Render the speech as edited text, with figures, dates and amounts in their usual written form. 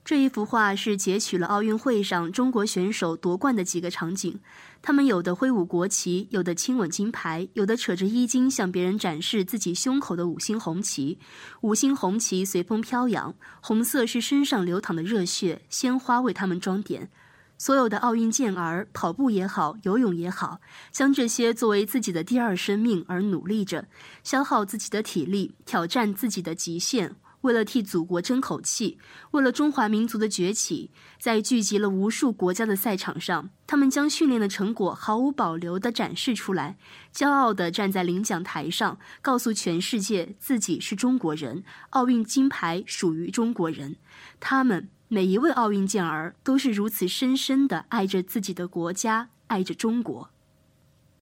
这一幅画是截取了奥运会上中国选手夺冠的几个场景，他们有的挥舞国旗，有的亲吻金牌，有的扯着衣襟向别人展示自己胸口的5星红旗。5星红旗随风飘扬，红色是身上流淌的热血，鲜花为他们装点。所有的奥运健儿，跑步也好，游泳也好，将这些作为自己的第二生命而努力着，消耗自己的体力，挑战自己的极限，为了替祖国争口气，为了中华民族的崛起，在聚集了无数国家的赛场上，他们将训练的成果毫无保留地展示出来，骄傲地站在领奖台上，告诉全世界自己是中国人，奥运金牌属于中国人。他们每一位奥运健儿都是如此深深地爱着自己的国家，爱着中国。